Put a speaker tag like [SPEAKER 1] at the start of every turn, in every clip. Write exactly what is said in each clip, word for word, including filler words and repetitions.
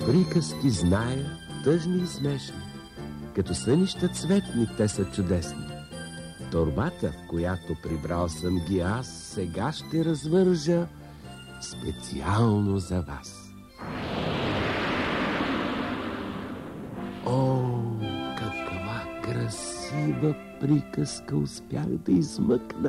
[SPEAKER 1] Приказки зная, тъжни и смешни. Като сънища цветни, те са чудесни. Торбата, в която прибрал съм ги аз, сега ще развържа специално за вас. О, каква красива приказка успях да измъкна!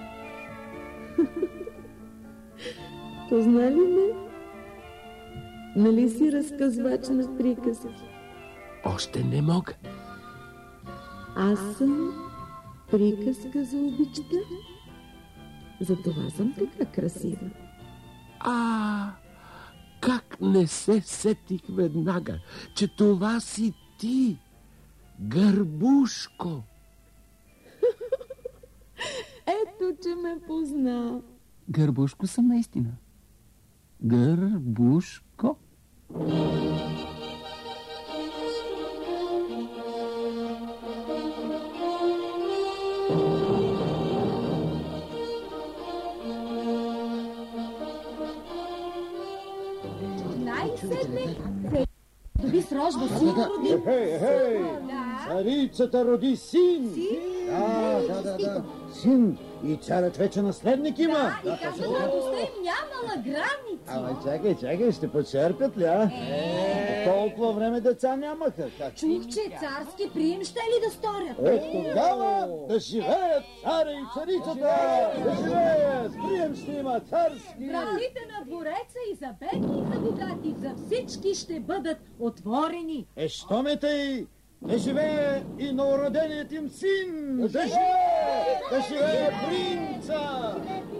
[SPEAKER 2] Позна ли ме? Нали си разказвач на приказки?
[SPEAKER 1] Още не мога.
[SPEAKER 2] Аз съм приказка за обичта. Затова съм така красива.
[SPEAKER 1] А, как не се сетих веднага, че това си ти, Гърбушко.
[SPEAKER 2] Ето, че ме позна.
[SPEAKER 3] Гърбушко съм наистина. Гърбушко.
[SPEAKER 4] Най-сетне доби с рожба син роди.
[SPEAKER 5] Хей, хей! Царицата роди син! Да, да, да, да. Син! И царят вече наследник има.
[SPEAKER 4] Да, и каза, радостта им нямала граници.
[SPEAKER 5] Ама чакай, чакай, ще почерпят ли, а?
[SPEAKER 4] Е.
[SPEAKER 5] Толкова време деца нямаха. Как?
[SPEAKER 4] Чух, че царски прием ще ли да сторят?
[SPEAKER 5] Е, тогава да живеят царя и царицата! Да живеят! Прием ще има царски!
[SPEAKER 4] Вратите на двореца и за бедни, и за богати, за всички ще бъдат отворени.
[SPEAKER 5] Е, що ме тъй? Да живее и новороденият им син! Да живее! Да живее принца!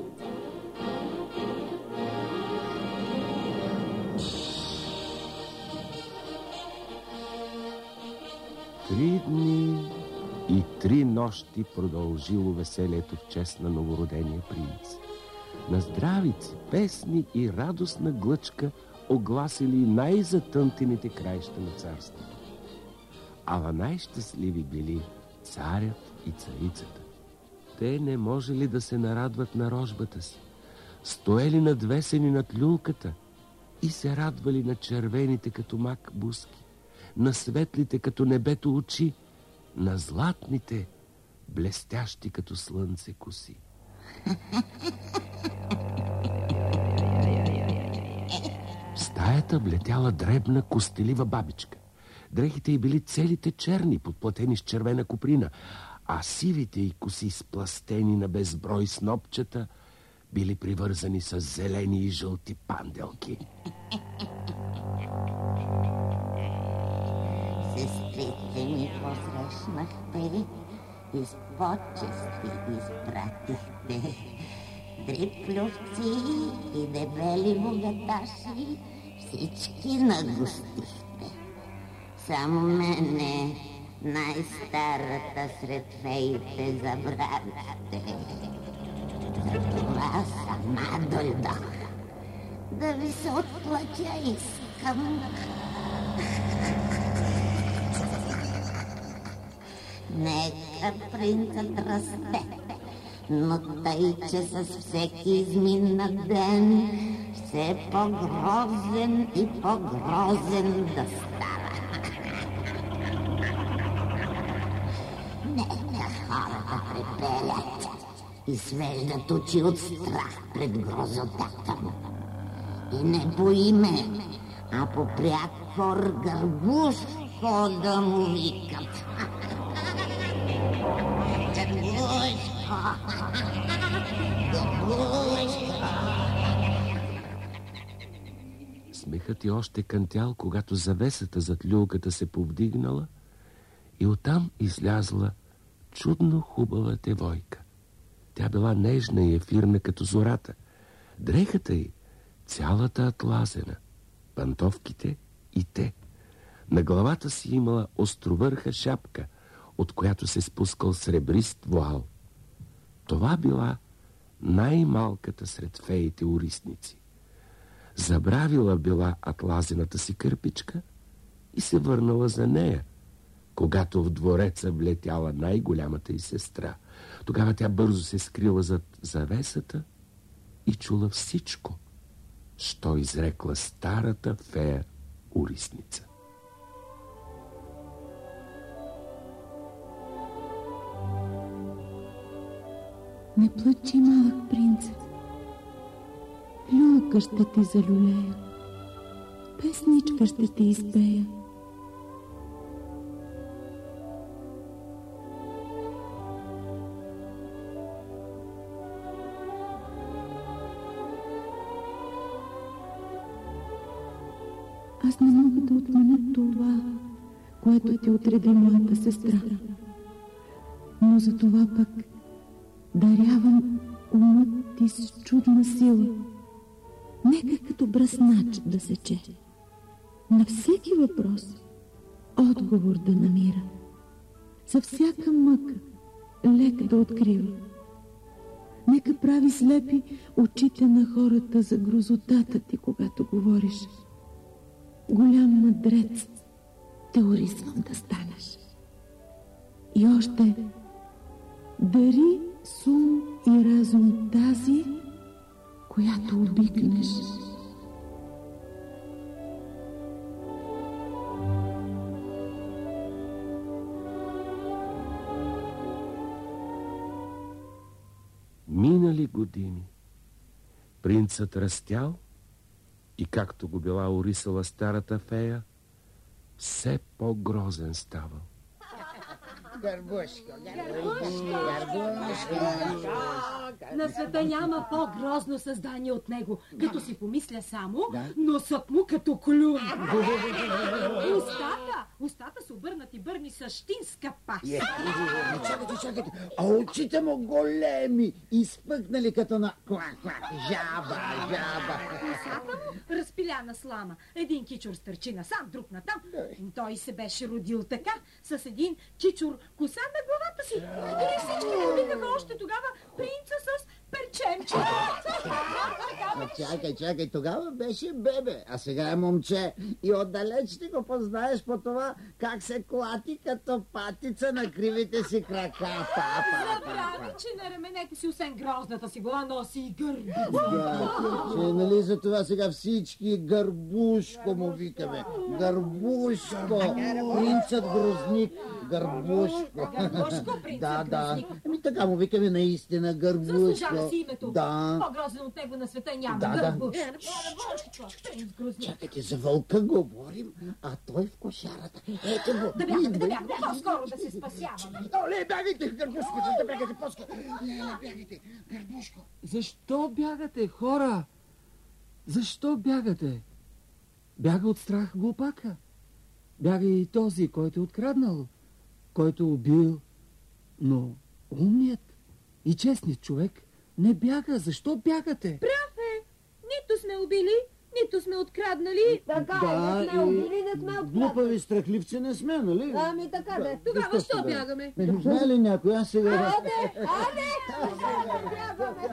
[SPEAKER 1] Три дни и три нощи продължило веселието в чест на новородения принц. На здравици, песни и радостна глъчка огласили най-затънтените краища на царството. Ала най-щастливи били царят и царицата. Те не можели да се нарадват на рожбата си. Стоели надвесени над люлката и се радвали на червените като мак буски, на светлите като небето очи, на златните, блестящи като слънце коси. В стаята влетяла дребна костелива бабичка. Дрехите й били целите черни, подплатени с червена куприна, а сивите й коси, спластени на безброй снопчета, били привързани с зелени и жълти панделки.
[SPEAKER 6] Сестрите ми посрещнахте, и с почести изпратихте. Дриплювци и дебели богаташи всички нагостихте. Само мене, най-старата сред феите, забравихте. Затова сама дойдох, да ви се отплатя искам. Нека принцът расте, но тъй, че с всеки изминат ден все по-грозен и по-грозен да става. Нека хората препелят и свеждат очи от страх пред грозотата му. И не по име, а по пряк хор Гърбушко да му викат.
[SPEAKER 1] Смехът й още кънтял, когато завесата зад люлката се повдигнала и оттам излязла чудно хубава девойка. Тя била нежна и ефирна като зората. Дрехата й цялата атлазена, пантовките и те. На главата си имала островърха шапка, от която се спускал сребрист вуал. Това била най-малката сред феите урисници. Забравила била атлазената си кърпичка и се върнала за нея, когато в двореца влетяла най-голямата й сестра. Тогава тя бързо се скрила зад завесата и чула всичко, що изрекла старата фея Орисница.
[SPEAKER 2] Не плачи, малък принце. Люлка ще ти залюлея. Песничка ще ти изпея. Аз не мога да отменя това, което ти отреди моята сестра. Но за това пък дарявам умът ти с чудна сила. Нека като бръснач да сече. На всеки въпрос отговор да намира. За всяка мъка лек да открива. Нека прави слепи очите на хората за грозотата ти, когато говориш. Голям мъдрец те орисвам да станеш. И още дари с ум и разум тази, която обикнеш.
[SPEAKER 1] Минали години. Принцът растял и, както го била орисала старата фея, все по-грозен ставал.
[SPEAKER 7] Гърбушко, гърбушко, гърбушко.
[SPEAKER 4] На света няма по-грозно създание от него. Като си помисля само,
[SPEAKER 7] Да.
[SPEAKER 4] носът му като клюн. Устата, устата са обърнати бърни същинска пас.
[SPEAKER 5] Е, чакайте, чакайте. А очите му големи, изпъкнали като на квак-квак. Жаба, жаба.
[SPEAKER 4] Косата му разпиляна слама. Един кичур стърчи насам, друг натам. Той се беше родил така, с един кичур коса на главата си. И всички го викаха още тогава принца с перчемче.
[SPEAKER 5] А чакай, чакай, тогава беше бебе, а сега е момче. И отдалеч ти го познаеш по това как се клати като патица на кривите си крака. Па, па, па,
[SPEAKER 4] Забрави, че на раменете си, освен грозната си глава, носи и гърби.
[SPEAKER 5] Да, че нали за това сега всички Гърбушко му викаме. Гърбушко, принцът грозник, Гърбушко.
[SPEAKER 4] Гърбушко, принцът
[SPEAKER 5] Да, да.
[SPEAKER 4] грозник.
[SPEAKER 5] Ами така му викаме наистина Гърбушко.
[SPEAKER 4] Заслужава си името.
[SPEAKER 5] Да.
[SPEAKER 4] По-грозен от него на света няма.
[SPEAKER 5] Да, да.
[SPEAKER 4] Гърбуш. Принц грозник.
[SPEAKER 5] Чакайте, за вълка говорим, а той в кошарата. Ето го.
[SPEAKER 4] Да бягаме,
[SPEAKER 5] идва.
[SPEAKER 4] да бягаме, по-скоро да се спасяваме.
[SPEAKER 5] Оле, бягайте, Гърбушко, да бягате по-скоро. Леле, бягайте, Гърбушко.
[SPEAKER 3] Защо бягате, хора? Защо бягате? Бяга от страх глупака. Бяга и този, който е откраднал, който е убил. Но умният и честният човек не бяга. Защо бягате?
[SPEAKER 4] Прав е. Нито сме убили, нито сме откраднали.
[SPEAKER 8] Така
[SPEAKER 5] Да,
[SPEAKER 8] е, не сме
[SPEAKER 5] и
[SPEAKER 8] убили, не сме откраднали.
[SPEAKER 5] Глупави страхливци не сме, нали?
[SPEAKER 8] Ами така да е.
[SPEAKER 4] Тогава що бягаме?
[SPEAKER 5] Не знае ли някой? Аз сега...
[SPEAKER 8] Аде, аде! Бягаме,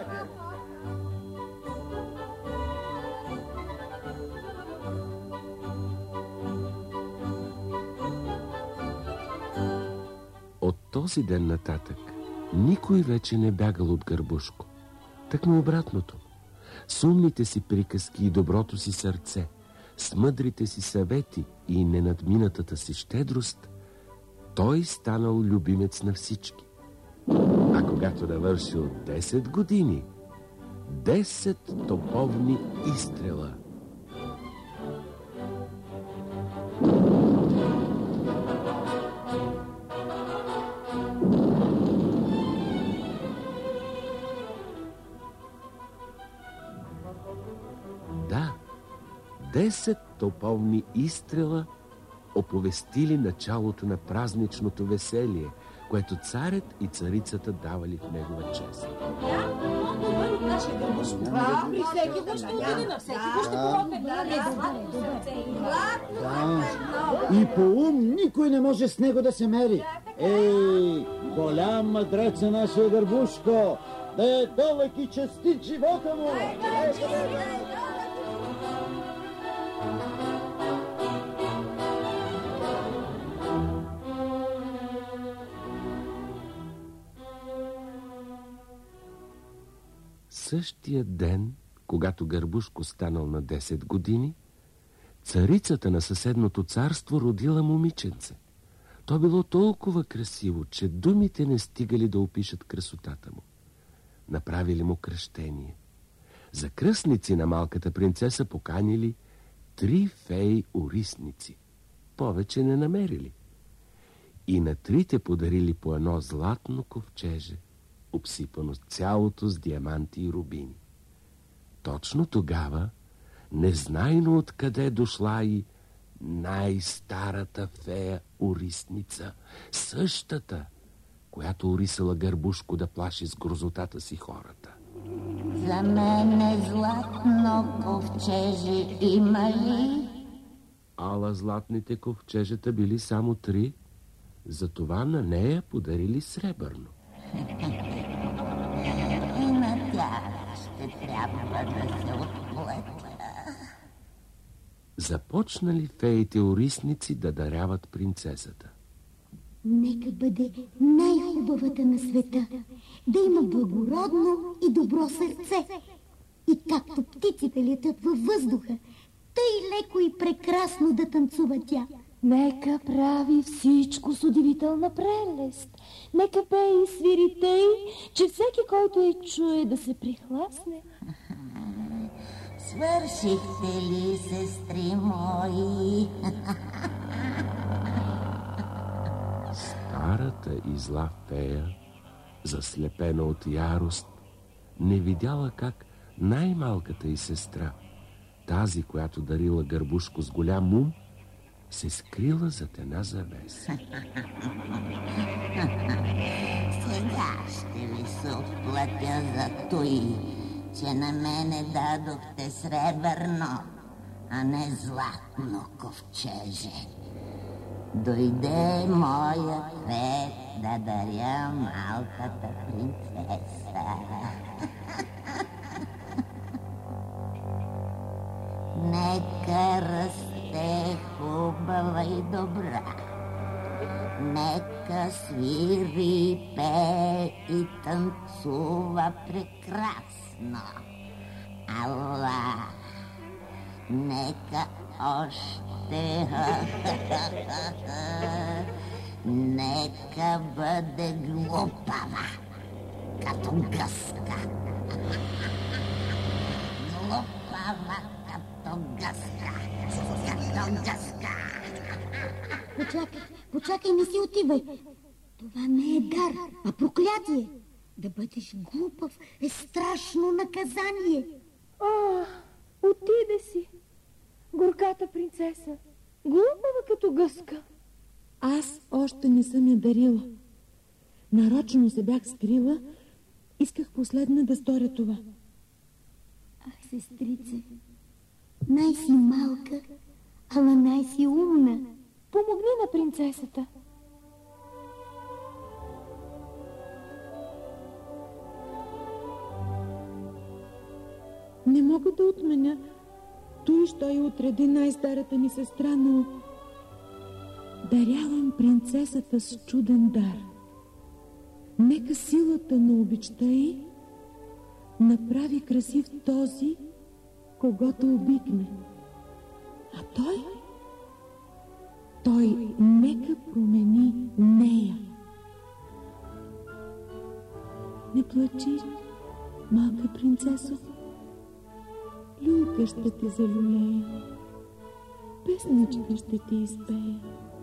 [SPEAKER 1] От този ден нататък никой вече не бягал от Гърбушко. Тъкмо обратното. С умните си приказки и доброто си сърце, с мъдрите си съвети и ненадминатата си щедрост, той станал любимец на всички. А когато навършил десет години, десет топовни изстрела. Да, десет топовни изстрела оповестили началото на празничното веселие, което царят и царицата давали в негова чест.
[SPEAKER 4] По-добър от нашия Гърбушко. Да, при всеки го ще отиде, на всеки го ще помогне.
[SPEAKER 5] Да. И по ум никой не може с него да се мери. Ей, голям мъдрец е нашия Гърбушко, да е дълъг и честит живота му!
[SPEAKER 1] Същия ден, когато Гърбушко станал на десет години, Царицата на съседното царство родила момиченце. То било толкова красиво, че думите не стигали да опишат красотата му. Направили му кръщение. За кръстници на малката принцеса поканили три феи-орисници. Повече не намерили. И на трите подарили по едно златно ковчеже, обсипано цялото с диаманти и рубини. Точно тогава, незнайно откъде дошла и най-старата фея-орисница, същата, която орисала Гърбушко да плаши с грозотата си хората.
[SPEAKER 6] За мене златно ковчеже има ли?
[SPEAKER 1] Ала златните ковчежета били само три, затова на нея подарили сребърно.
[SPEAKER 6] И на тях ще трябва да се отплатя.
[SPEAKER 1] Започнали феите-орисници да даряват принцесата.
[SPEAKER 9] Нека бъде най-хубавата на света, да има благородно и добро сърце. И както птиците летят във въздуха, тъй леко и прекрасно да танцува тя.
[SPEAKER 2] Нека прави всичко с удивителна прелест. Нека пее и свири тъй, че всеки, който я чуе, да се прихласне.
[SPEAKER 6] Свършихте ли, сестри мои?
[SPEAKER 1] Старата и зла фея, заслепена от ярост, не видяла как най-малката й сестра, тази, която дарила Гърбушко с голям ум, се скрила зад една завеса.
[SPEAKER 6] Сега ще ви се отплатя за той, че на мене дадохте сребърно, а не златно ковчеже. Дойде моят ред да даря малката принцеса. Нека расте хубава и добра. Нека свири, пее и танцува прекрасно. Ала, нека още нека бъде глупава, като гъска. Глупава като гъска, като гъска.
[SPEAKER 9] Почакай, почакай, не си отивай. Това не е дар, а проклятие. Да бъдеш глупав е страшно наказание.
[SPEAKER 2] О, отиде си, горката принцеса, глупава като гъска.
[SPEAKER 10] Аз още не съм я дарила. Нарочно се бях скрила, исках последна да сторя това.
[SPEAKER 9] Ах, сестрице, най-си малка, ала най-си умна.
[SPEAKER 2] Помогни на принцесата.
[SPEAKER 10] Не мога да отменя той, що я отреди най-старата ми сестра, но дарявам принцесата с чуден дар. Нека силата на обичта й направи красив този, когото обикне. А той? Той нека промени нея. Не плачи, малка принцесо. Люлка ще те залюлея, песничка ще ти изпея.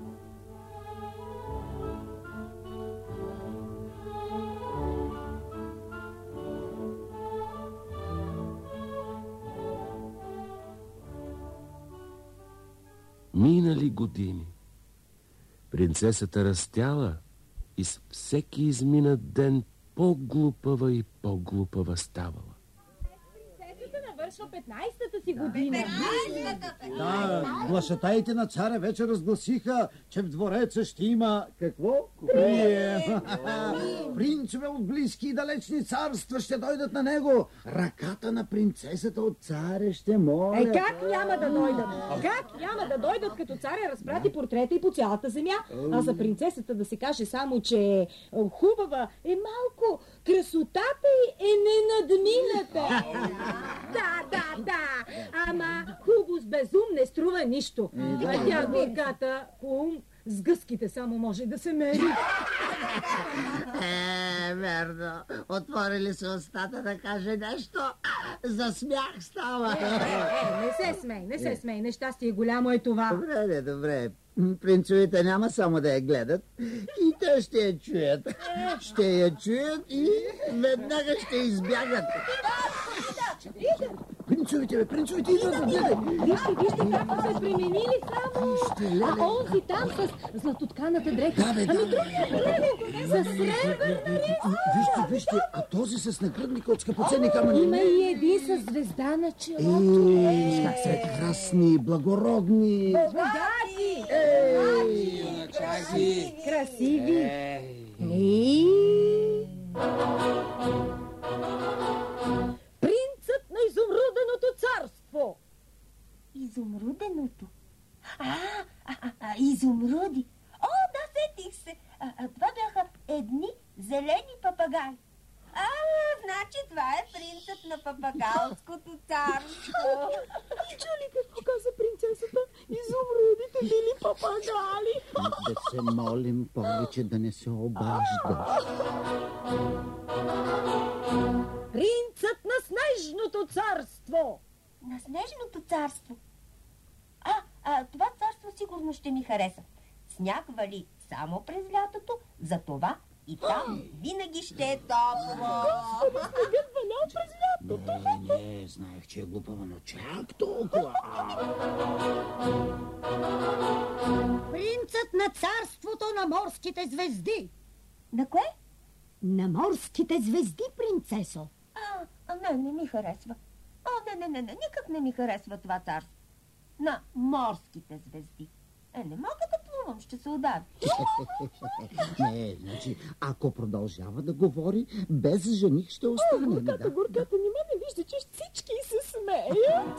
[SPEAKER 1] Минали години. Принцесата растяла и с всеки изминат ден по-глупава и по-глупава ставала.
[SPEAKER 2] Навършва петнайсетата си година.
[SPEAKER 5] Да, глашатаите на царя вече разгласиха, че в двореца ще има... Какво? Прием! Принцове от близки и далечни царства ще дойдат на него. Ръката на принцесата от царя ще моля.
[SPEAKER 4] Е, как няма да дойдат? Как няма да дойдат, като царя разпрати портрета и по цялата земя? А за принцесата да се каже само, че е хубава, е малко. Красотата й е ненадмината.
[SPEAKER 8] Да,
[SPEAKER 4] да, да. Ама хубаво с безум не струва нищо. А тя горката по ум с гъските само може да се мери.
[SPEAKER 5] Е, верно. Отвори ли се устата да каже нещо, за смях става.
[SPEAKER 4] Е, е, не се смей, не се смей. Нещастие голямо е това.
[SPEAKER 5] Добре, де, добре. Принцовите няма само да я гледат, и те ще я чуят. Ще я чуят и веднага ще избягат. Принцовите, бе, принцовите идват, гледай.
[SPEAKER 4] Вижте, вижте как се пременили само. А онзи там с златотканата дреха.
[SPEAKER 5] Да, бе, да.
[SPEAKER 4] Ами другия, гледай, с сребърна рица.
[SPEAKER 5] Вижте, вижте, а този с нагръдника от скъпоценни камъни.
[SPEAKER 4] Има и един с звезда на челото.
[SPEAKER 5] Ей, как са красни, благородни.
[SPEAKER 4] Богати!
[SPEAKER 5] Ей,
[SPEAKER 3] чаки!
[SPEAKER 4] Красиви!
[SPEAKER 5] Ей!
[SPEAKER 4] Принцът на изумруденото царство!
[SPEAKER 11] Изумруденото? А, а, а, а изумруди! О, да, сетих се! А, а, това бяха едни зелени папагаи. А, значи това е принцът на папагалското царство.
[SPEAKER 10] Чули какво каза принцесата? Изумрудите били папагали.
[SPEAKER 5] Да се молим повече да не се обаждаш.
[SPEAKER 4] Принцът на снежното царство!
[SPEAKER 11] На снежното царство? А, а, това царство сигурно ще ми хареса. Сняг вали само през лятото, затова и там винаги ще е топло.
[SPEAKER 10] Снегът валял през лятото.
[SPEAKER 5] Не, не, знаех, че е глупава, но чак толкова.
[SPEAKER 9] Принцът на царството на морските звезди.
[SPEAKER 11] На кое?
[SPEAKER 9] На морските звезди, принцесо.
[SPEAKER 11] А, а не, не ми харесва. О, не, не, не, не, никак не ми харесва това царство. На морските звезди. Е, не мога да плувам, ще се удари.
[SPEAKER 5] Не, значи, ако продължава да говори, без жених ще остане.
[SPEAKER 10] О, горката,
[SPEAKER 5] да?
[SPEAKER 10] горката, нима не вижда, че всички се смеят.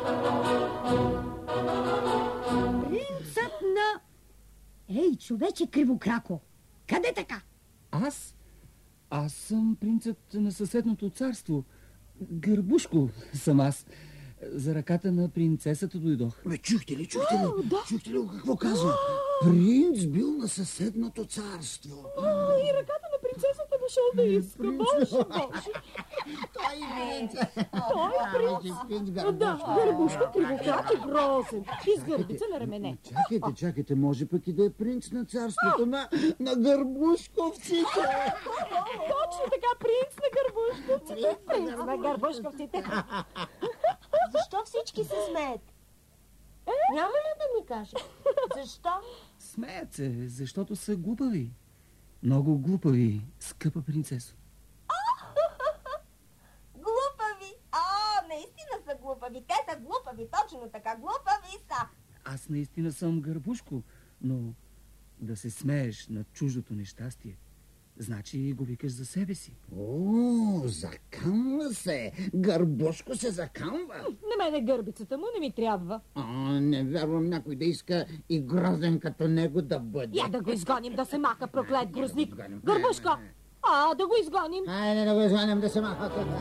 [SPEAKER 9] Принцът на... Ей, човече кривокрако, къде така?
[SPEAKER 3] Аз? Аз съм принцът на съседното царство. Гърбушко съм аз. За ръката на принцесата дойдох.
[SPEAKER 5] Бе, чухте ли, чухте ли? Да. Чухте ли какво казва? Принц бил на съседното царство.
[SPEAKER 10] А, и ръката на принцесата дошъл да иска. Боже, боже.
[SPEAKER 5] Той принц.
[SPEAKER 10] Той принц.
[SPEAKER 5] принц
[SPEAKER 10] Да, гърбушко, кривокрак и грозен. И с гърбица на рамене.
[SPEAKER 5] Чакайте, чакайте, може пък и да е принц на царството на, на гърбушковците.
[SPEAKER 10] Точно така, принц на гърбушковците. Принц на гърбушковците.
[SPEAKER 11] Защо всички се смеят? Няма ли да ми каже? Защо?
[SPEAKER 3] Смеят се, защото са глупави. Много глупави, скъпа принцесо.
[SPEAKER 11] Глупави! О, наистина са глупави. Те са глупави, точно така. Глупави са.
[SPEAKER 3] Аз наистина съм гърбушко, но да се смееш на чуждото нещастие, значи го викаш за себе си.
[SPEAKER 5] О, заканва се. Гърбушко се заканва.
[SPEAKER 4] На мене гърбицата му не ми трябва.
[SPEAKER 5] А, не вярвам някой да иска и грозен като него да бъде.
[SPEAKER 4] Я да го изгоним да се маха, проклет грозник. Гърбушко, а да го изгоним.
[SPEAKER 5] Айде да го изгоним да се маха тук.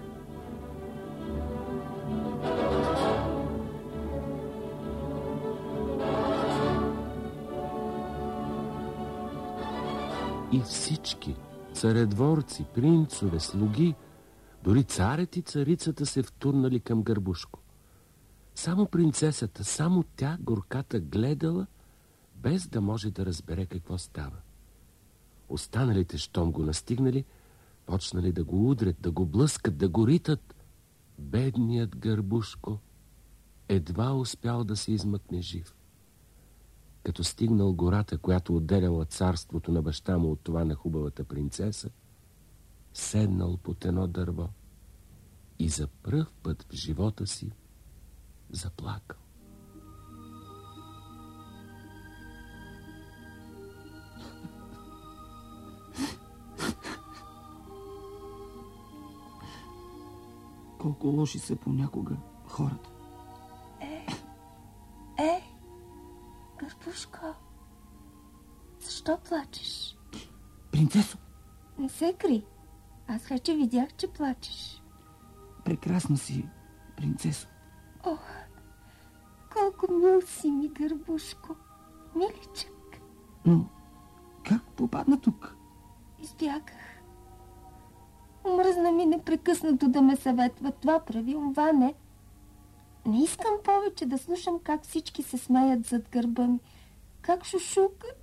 [SPEAKER 1] И всички, царедворци, принцове, слуги, дори царят и царицата се втурнали към Гърбушко. Само принцесата, само тя, горката, гледала, без да може да разбере какво става. Останалите, щом го настигнали, почнали да го удрят, да го блъскат, да го ритат. Бедният Гърбушко едва успял да се измъкне жив. Като стигнал гората, която отделяла царството на баща му от това на хубавата принцеса, седнал под едно дърво и за пръв път в живота си заплакал.
[SPEAKER 3] Колко лоши са понякога хората.
[SPEAKER 11] Е, е, Гърбушко, защо плачеш?
[SPEAKER 3] Принцесо,
[SPEAKER 11] Не се кри. Аз вече видях, че плачеш.
[SPEAKER 3] прекрасна си, принцесо.
[SPEAKER 11] О, колко мил си ми, Гърбушко. Миличък.
[SPEAKER 3] Но как попадна тук?
[SPEAKER 11] Избягах. Омръзна ми непрекъснато да ме съветва. Това прави, онова не. Не искам повече да слушам как всички се смеят зад гърба ми. Как шушукат.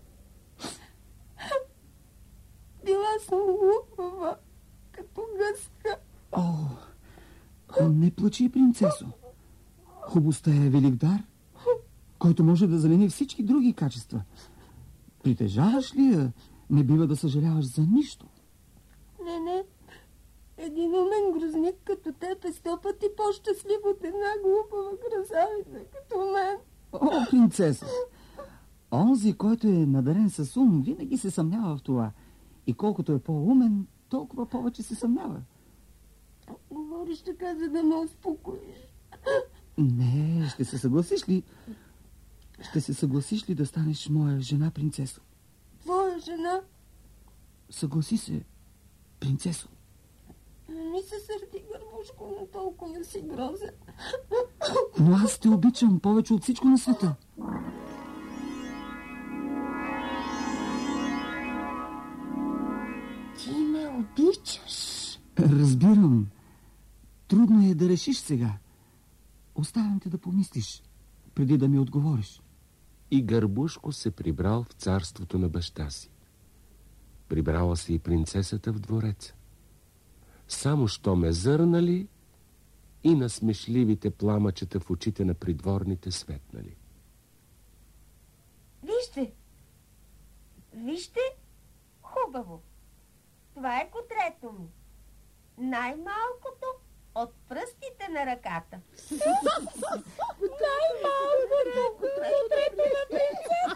[SPEAKER 11] Била съм глупава, като гъска.
[SPEAKER 3] О, не плачи, принцесо. Хубостта е велик дар, който може да замени всички други качества. Притежаваш ли я, не бива да съжаляваш за нищо.
[SPEAKER 11] Не, не. Един умен грозник като теб е сто пъти по-щастлив от една глупава красавица като мен.
[SPEAKER 3] О, принцеса! Онзи, който е надарен с ум, винаги се съмнява в това. И колкото е по-умен, толкова повече се съмнява.
[SPEAKER 11] Говориш така, за да ме успокоиш.
[SPEAKER 3] Не, ще се съгласиш ли? Ще се съгласиш ли да станеш моя жена, принцесо?
[SPEAKER 11] Твоя жена?
[SPEAKER 3] Съгласи се, принцесо.
[SPEAKER 11] Не ми се сърди, Гърбушко, но толкова си грозен.
[SPEAKER 3] Но аз те обичам повече от всичко на света.
[SPEAKER 11] Ти ме обичаш.
[SPEAKER 3] Разбирам. Трудно е да решиш сега. Оставям те да помислиш, преди да ми отговориш.
[SPEAKER 1] И Гърбушко се прибрал в царството на баща си. Прибрала се и принцесата в двореца. Само що ме зърнали и на смешливите пламъчета в очите на придворните светнали.
[SPEAKER 11] Вижте! Вижте! Хубаво! Това е котрето ми. Най-малкото от пръстите на ръката.
[SPEAKER 8] Най-малкото котрето на принцесата.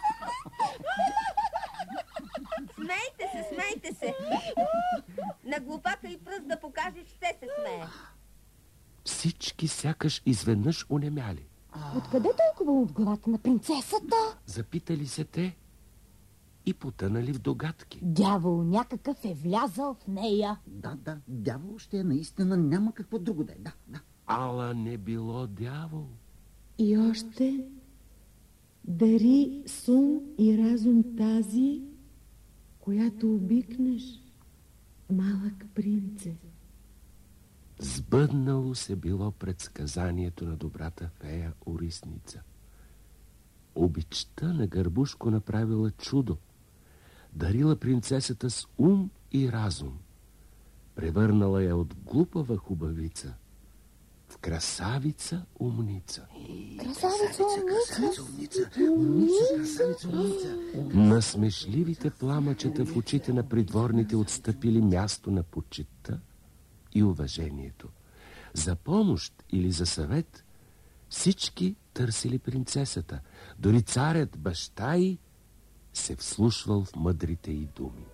[SPEAKER 11] Смейте се, смейте се. На глупака и пръст да покажеш, ще се смее.
[SPEAKER 1] Всички сякаш изведнъж онемяли.
[SPEAKER 2] Откъде толкова от главата на принцесата?
[SPEAKER 1] Запитали се те и потънали в догадки.
[SPEAKER 2] Дявол някакъв е влязал в нея.
[SPEAKER 5] Да, да, дявол ще е наистина, няма какво друго да е. Да, да.
[SPEAKER 1] Ала не било дявол.
[SPEAKER 10] И още дари с ум и разум тази, която обикнеш, малък принце.
[SPEAKER 1] Сбъднало се било предсказанието на добрата фея Орисница. Обичта на Гърбушко направила чудо. Дарила принцесата с ум и разум. Превърнала я от глупава хубавица в красавица умница.
[SPEAKER 2] Красавица умница?
[SPEAKER 5] Умница, умница, красавица умница.
[SPEAKER 1] На смешливите пламъчета в очите на придворните отстъпили място на почитта и уважението. За помощ или за съвет всички търсили принцесата. Дори царят баща й се вслушвал в мъдрите й думи.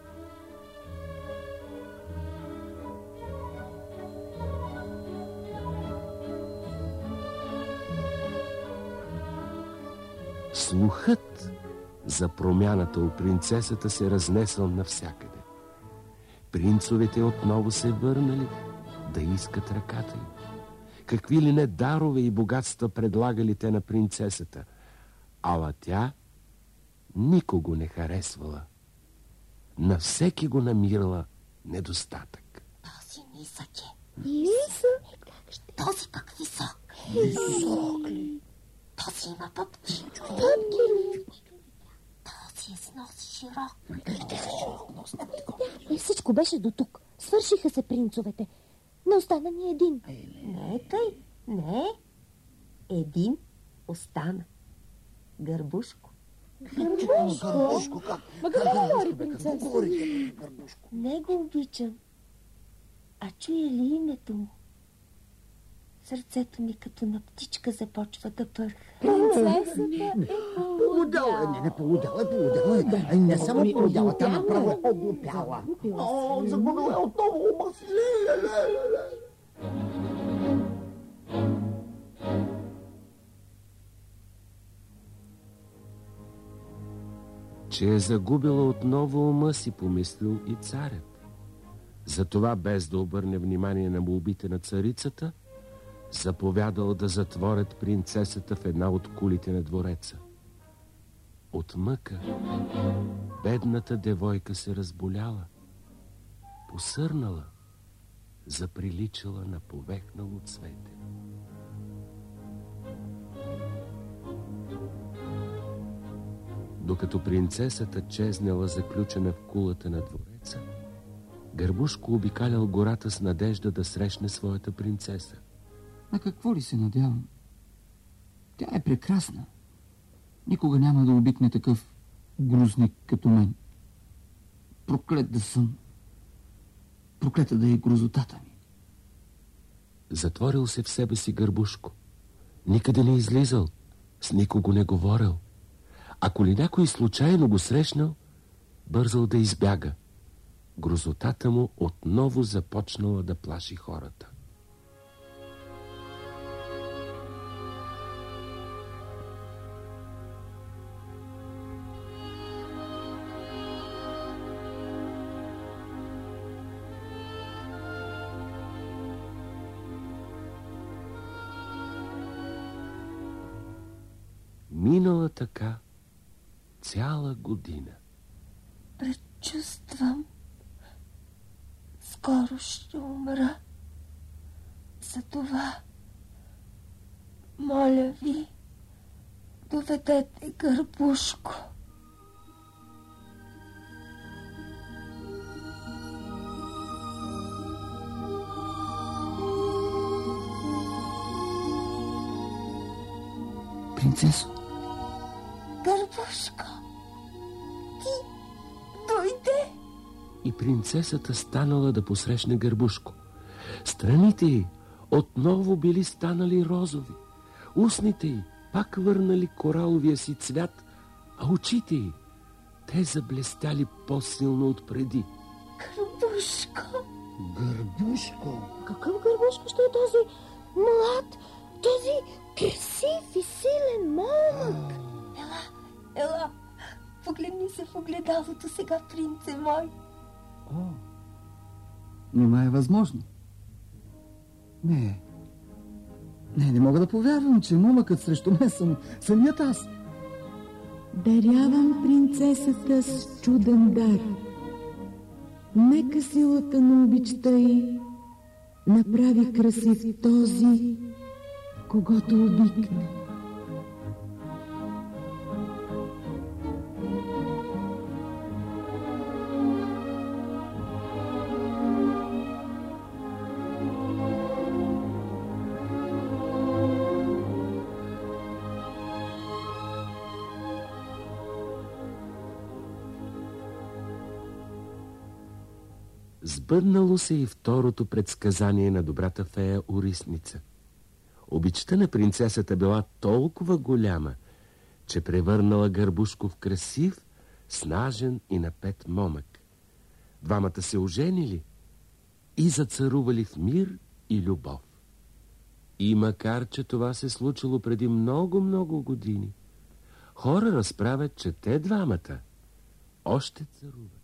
[SPEAKER 1] Слухът за промяната у принцесата се разнесъл навсякъде. Принцовете отново се върнали да искат ръката й. Какви ли не дарове и богатства предлагали те на принцесата, ала тя никого не харесвала. На всеки го намирала недостатък.
[SPEAKER 6] Този нисък е.
[SPEAKER 2] Нисък?
[SPEAKER 6] Този пък висок.
[SPEAKER 5] Висок ли?
[SPEAKER 6] Този има пъпки.
[SPEAKER 2] Пъпки ли?
[SPEAKER 6] Този е с нос широк.
[SPEAKER 2] И всичко беше до тук. Свършиха се принцовете. Не остана ни един.
[SPEAKER 11] Не е тъй. Не. Един остана. Гърбушко.
[SPEAKER 5] Гърбушко, как?
[SPEAKER 2] Ма какво говори принцеса?
[SPEAKER 5] Гърбушко.
[SPEAKER 11] Не го обичам. А чуя ли името му? Сърцето ми като на птичка започва да пърха.
[SPEAKER 2] Принцесата е
[SPEAKER 5] Полудяла е, не, не, полудяла е, полудяла е. Не само полудяла, тя направо е оглупяла. О, загубила е отново ума си. Ле, ле, ле, ле.
[SPEAKER 1] Че е загубила отново ума си, помислил и царят. Затова, без да обърне внимание на молбите на царицата, заповядал да затворят принцесата в една от кулите на двореца. От мъка бедната девойка се разболяла, посърнала, заприличала на повехнало цвете. Докато принцесата чезнела заключена в кулата на двореца, Гърбушко обикалял гората с надежда да срещне своята принцеса.
[SPEAKER 3] На какво ли се надявам? Тя е прекрасна. Никога няма да обикне такъв грузник като мен. Проклет да съм. Проклета да е грозотата ми.
[SPEAKER 1] Затворил се в себе си Гърбушко. Никъде не излизал, с никого не говорил. Ако ли някой случайно го срещнал, бързал да избяга. Грозотата му отново започнала да плаши хората. Минала така цяла година.
[SPEAKER 11] Предчувствам, скоро ще умра. Затова, моля ви, доведете Гърбушко.
[SPEAKER 3] Принцесо,
[SPEAKER 11] Гърбушко, ти дойде.
[SPEAKER 1] И принцесата станала да посрещне Гърбушко. Страните й отново били станали розови, устните й пак върнали кораловия си цвят, а очите й, те заблестяли по-силно от преди.
[SPEAKER 11] Гърбушко!
[SPEAKER 5] Гърбушко!
[SPEAKER 2] Какъв Гърбушко ще е този млад, този красив и силен момък?
[SPEAKER 11] Ела, ела, погледни се в огледалото сега, принце мой.
[SPEAKER 3] О, нима е възможно. Не, не, не мога да повярвам, че момъкът срещу мен съм самият аз.
[SPEAKER 10] Дарявам принцесата с чуден дар. Нека силата на обичта й направи красив този, когото обикне.
[SPEAKER 1] Сбъднало се и второто предсказание на добрата фея Орисница. Обичта на принцесата била толкова голяма, че превърнала Гърбушко в красив, снажен и напет момък. Двамата се оженили и зацарували в мир и любов. И макар че това се случило преди много-много години, хора разправят, че те двамата още царуват.